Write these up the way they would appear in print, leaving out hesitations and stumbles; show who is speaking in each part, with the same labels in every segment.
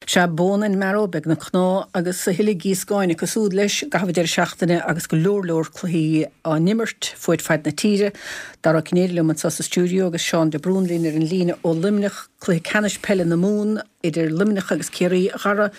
Speaker 1: Se bón in marobeg na kná agus sa hiile gísgáinine go súd leis gahfuidir seachtainine agus go leor chluí á nimmert foiid feid na tíre, dar a cnéadlumm sa stúdio agus Seán de Brúnlín ar an líne ó limnach chluí canis pelle na mún idir limnach agus céirí gara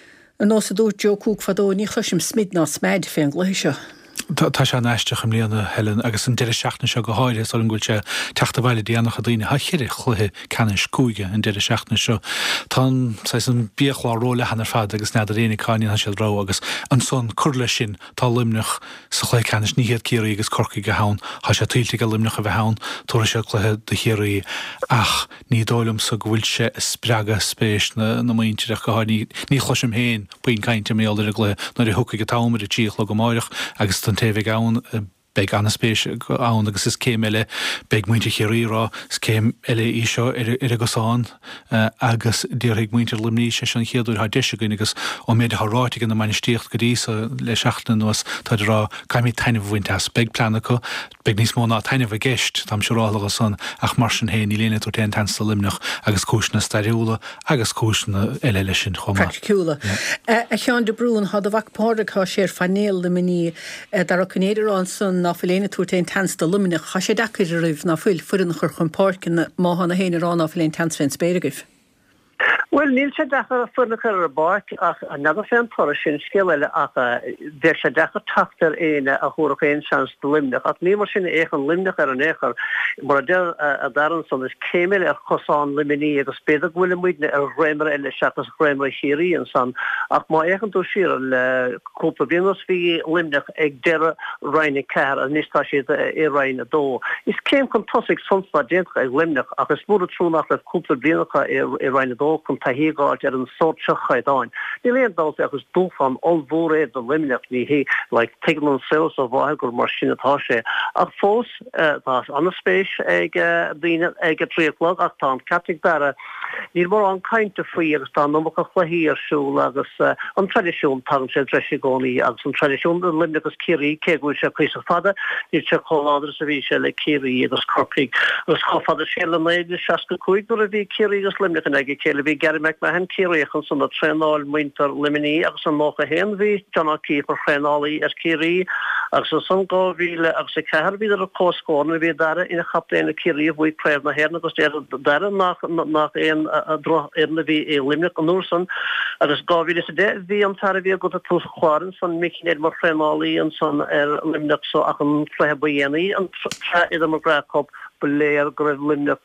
Speaker 1: an os a dúr Jo Cúg fadó ní chluisim smid ná smeid fé an gluise.
Speaker 2: Tá sé neisteach am líana Helen agus an deire seachna seo go háire so an gúil se teachta bhile déanach a daoine chiidir chluthe canis cúige an deire seachna seo. Tá an bíochláróla hanar fad agus nead a réna cáine se rá agus an son curla sin tá limnach sa chlé canis níhéad céirí agus corcaí go hán, há sé tuiltí go limnach a bheith hán, tuair se chluthe de chéirí ach ní dóilm sa bhfuil se spreaga spéis na maontireach go háir ní chluisim héin buon caiinte méaldir a glé nar i thuca go támar a tíoch le go máireach agus an tevig ann beg anna spéis ann agus is céim eile beg muinte chéirírá céim eile í seo ar a gosáin agus díorthaigh muinte limní sé an chéadúir há deise goin agus ó méid thráitigh an na mainistíocht go dtí le seachna nuas tá rá caiimí taineh bhainte as beg plana go beg níos mó ná taineh a gceist tam serálagus san ach mar sin héin í léine tú ten tansta limnach agus cúisna stairiúla agus cúisna eile lei sin chomá.
Speaker 1: Practicúla. Seán de Brún had a bhacpádraigh há sé fanéal limní dar a cnéidirrán san na filéine túirtéin tansta luminach cha sé dacir rih na fuil furin chur chun páircin máhanna héine rán á filéin tansfin spéirigh.
Speaker 3: Well, níl sé decha furnach ar a báic ach a nada féin tora sin scéile ach bheir sé decha tachtar éine a chórach éon seans do limnach ach ní mar sin échan limnach ar an échar mar a daran son is céimiile ar chosán liminí agus beidir bhfuil muidne ar réimar eile seachas réimar chéirí an san ach má échan tú siar le cúpla bíanas bhí limnach ag deire rainine ceir a níostá siad é rainine dó. Is céim chun tosaigh sonfa déancha ag limnach ach is múra trúnach le cúpla bíanacha é rainine dó chun tahéáid ar an sortseachchaid Ní léon dá agus dúfam olbhór do limnach ní hé le tegan an sil a bháil gur mar sin atá sé. Ach fós tá anna spéis ag bíine ag a tríoch ach tá catig bara ní mar an caiinte faoi agus tá nócha chluhíí arsúil agus an tradiisiún tam sé dreisi gcónaí agus an tradiisiún limnach agus céirí céhúil se chuise fada ní se choláidir sa bhí se le céirí agus corcaigh agus chofada sé le méid le 65 gur a bhí céirí agus limnach an ag céile bhí Gary McMahon céiríchan san na treáil muintar liminí agus an nócha hen bhí John O'Keefe treálaí ar céirí agus san gáhíle agus sa ceir bhí ar a cóscóna bhí dara ina chapléna céirí bhí préimh na héna agus dara nach éon droch na bhí é limnach an núsan agus gáhíle sa dé bhí an tar bhí go a tús chlárin san micnéad mar treálaí an san ar limnach so ach an trehebuhéanaí an idir mar grácop beléir go raibh limnach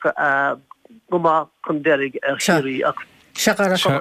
Speaker 3: go má chun deirigh ar chéirí ach
Speaker 2: Fer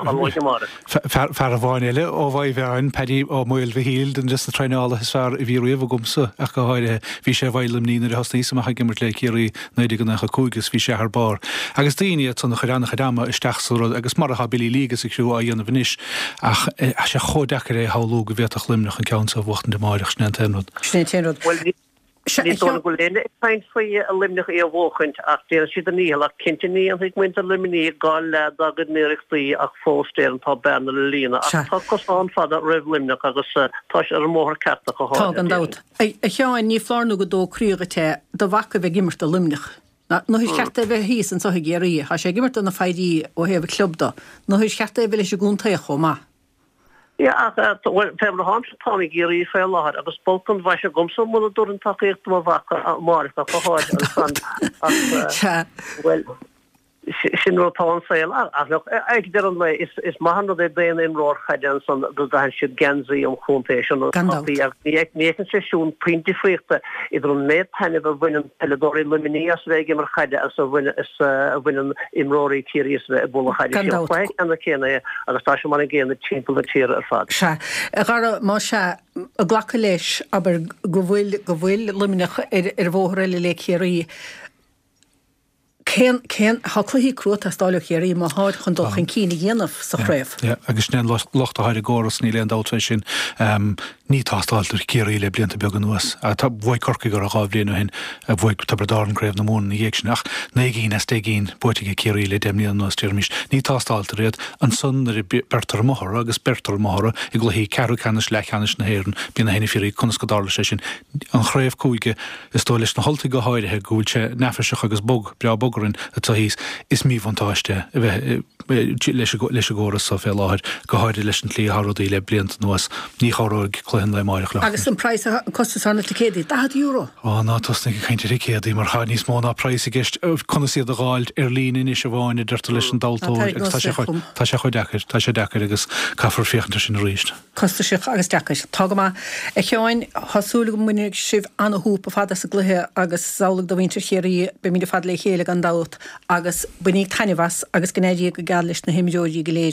Speaker 2: a bháin eile ó bhaid bheáin pedí ó mil bhíil den just na treála hisar i bhí riomh gomsa ach go háide bhí sé bhhailm níar hasníí sem ha gimmert le céirí 90 chugus bhí sé bar. Agus daine san na choránnach dáma isteachsúrad agus mar a bilí lígus ag siú a dhéanana bhanis ach sé chodachar é háú go bhéach limnach an ceann sa bhachtan de máireach sné ténrod.
Speaker 3: Ní dóna go léine peint faoi a limnach é bhchaint ach déir siad a níhall ach cintinní an hiag muinte liminí gáil le agad néirechtaí ach fóstéir an tá benna le lína ach tá cosán fada raibh limnach agus tá ar mór ceach go háil.
Speaker 1: Tá an dat. A teáin ní flárnú go dó críogaté do bhacha bheith gimmert a limnach. No his ceartta bheith híos an sa géirí, ha sé gimmert an na fáidí ó hebh clubda. No his ceartta bheith leis gúntaí chomá.
Speaker 3: Ja, februar hans Tommy Giri fel láhad agus bolton bha se gomsa mu dúrin takeíocht má bhacha marcha fáid an well sin rótáin saoil ag de an lei is mahanna é déana in róir chaidean san do dahan siad gensaí an chuntéisiún níchan séisiún printifriochta idir an méid taine bh bhainean peledóí liminías bheith mar chaide as a bhainean imróí tíris bheith bula chaide anna chéna agus tá se man géanana timp le tíir ar fad.
Speaker 1: Se gara má se a ghlacha leis aber go bhfuil liminach ar bhóthraile le chéirí Cén haclaí cruúta stáile chéirí má háid chun dul chun cína dhéanamh sa chréibh.
Speaker 2: Agus sné locht a háir góras ní leon dáilta sin ní tástáiltar céirí le blianta beag an nuas. A tá bhhaid corcaí gur a gábblianú hin a bhhaid tabradáin gréibh na móna dhéag sin ach naigín as dégín buirrtaigh céirí le déimní an nuas tíirmis. Ní tástáiltar réad an son ar bertar móthra agus bertar móthra i gluhí ceú canis le canis na héireann bí na héna fií chunas go dála sé sin. An chréibh cúige is tó leis na holtaí go háirithe gúilte nefriseach agus bog breá bog chorin atá hís is mí vantáiste leis agóras sa fé láthir go háidir leis an tlí Harrodí le blianta nuas ní choróg chluhan le máireach le.
Speaker 1: Agus an price costasánna cédí €10.
Speaker 2: ná tosna caiintear céadaí mar chaní mó ná price gist chuna siad a gáil lín in is bháinine deirta leis an daltó agus tá sé chu dechar tá sé dechar agus caafar fiochantar sin ríist.
Speaker 1: Costa sich agus deachas. Tágamá cheáin hasúla go muine sibh anna húpa fada sa gluthe agus saola do bhaintear chéirí be mí fad le chéile an dát agus buní tainehas agus gnéidí go gáil leis na himimiúí go léir